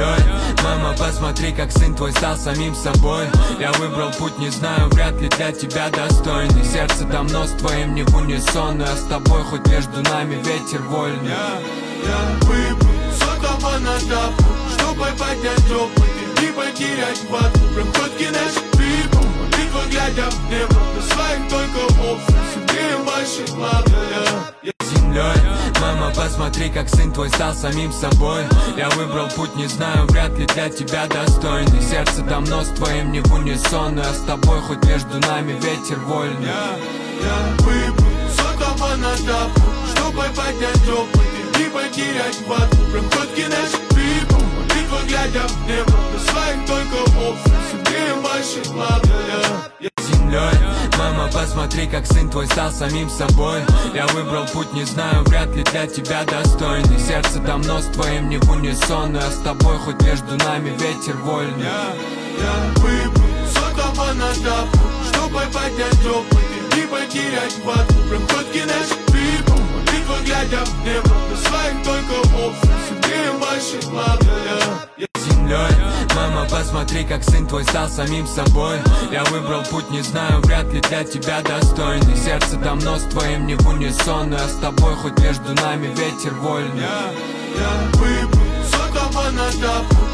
землей. Мама, посмотри, как сын твой стал самим собой. Я выбрал путь, не знаю, вряд ли для тебя достойный. Сердце давно с твоим не в унисон, но я с тобой, хоть между нами ветер вольный. Я выбрал сотого на тапу, чтобы поднять опыт и не потерять хватку. Проходки наши трипом, молитва глядя в небо. На своих только опций, согреем ваши глаза. Землей. Мама, посмотри, как сын твой стал самим собой. Я выбрал путь, не знаю, вряд ли для тебя достойный. Сердце давно с твоим не в унисон, но я с тобой, хоть между нами ветер вольный. Я выбрал сотого на тапу, чтобы поднять опыт и не потерять хватку. Проходки наши трипом, молитва глядя в небо. На своих только опций, согреем ваши глаза. Землей. Мама, посмотри, как сын твой стал самим собой. Я выбрал путь, не знаю, вряд ли для тебя достойный. Сердце давно с твоим не в унисон, но я с тобой, хоть между нами ветер вольный. Я выбрал сотого на тапу, чтобы поднять опыт и не потерять хватку. Проходки наши трипом, молитва глядя в небо. На своих только опций, согреем ваши глаза. Землей. Мама, посмотри, как сын твой стал самим собой. Я выбрал путь, не знаю, вряд ли для тебя достойный. Сердце давно с твоим не в унисон, но я с тобой, хоть между нами ветер вольный. Я выбрал сотого на тапу,